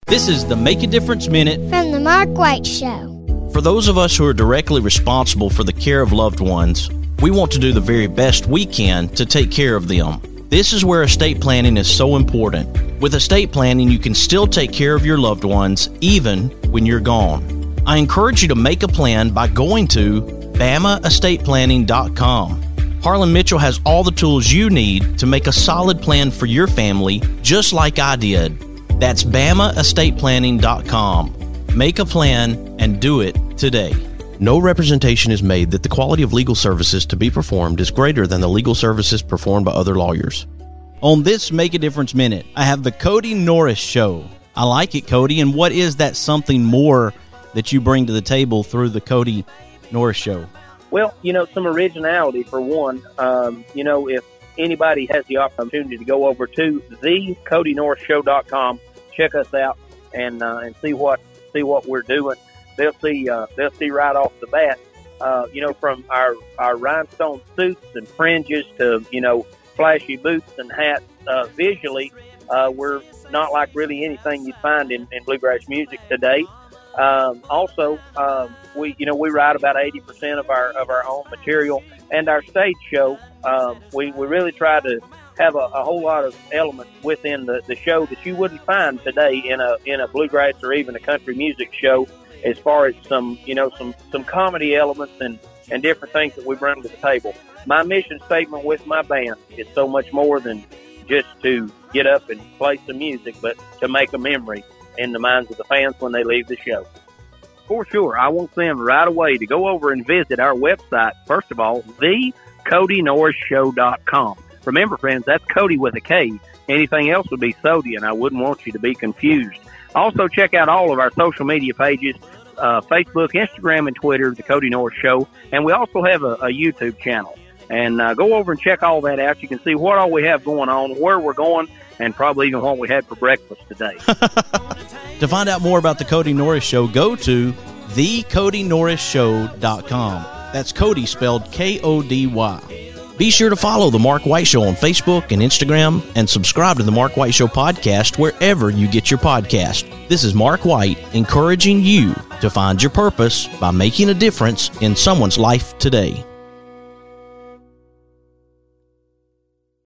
This is the Make a Difference Minute from the Mark White Show. For those of us who are directly responsible for the care of loved ones, we want to do the very best we can to take care of them. This is where estate planning is so important. With estate planning, you can still take care of your loved ones even when you're gone. I encourage you to make a plan by going to BamaEstatePlanning.com. Harlan Mitchell has all the tools you need to make a solid plan for your family, just like I did. That's BamaEstatePlanning.com. Make a plan and do it today. No representation is made that the quality of legal services to be performed is greater than the legal services performed by other lawyers. On this Make a Difference Minute, I have the Cody Norris Show. I like it, Cody. And what is that something more that you bring to the table through the Cody Norris Show? Well, some originality for one. If anybody has the opportunity to go over to thecodynorrisshow.com, check us out and see what we're doing. They'll see right off the bat, from our rhinestone suits and fringes to flashy boots and hats. Visually, we're not like really anything you'd find in bluegrass music today. We write about 80% of our own material, and our stage show. We really try to have a whole lot of elements within the show that you wouldn't find today in a bluegrass or even a country music show, as far as some comedy elements and different things that we bring to the table. My mission statement with my band is so much more than just to get up and play some music, but to make a memory in the minds of the fans when they leave the show. For sure, I want them right away to go over and visit our website. First of all, thecodynorrisshow.com. Remember, friends, that's Cody with a K. Anything else would be Sody, and I wouldn't want you to be confused. Also, check out all of our social media pages, Facebook, Instagram, and Twitter, The Cody Norris Show. And we also have a YouTube channel. And go over and check all that out. You can see what all we have going on, where we're going, and probably even what we had for breakfast today. To find out more about The Cody Norris Show, go to thecodynorrisshow.com. That's Cody spelled K-O-D-Y. Be sure to follow The Mark White Show on Facebook and Instagram, and subscribe to The Mark White Show podcast wherever you get your podcast. This is Mark White, encouraging you to find your purpose by making a difference in someone's life today.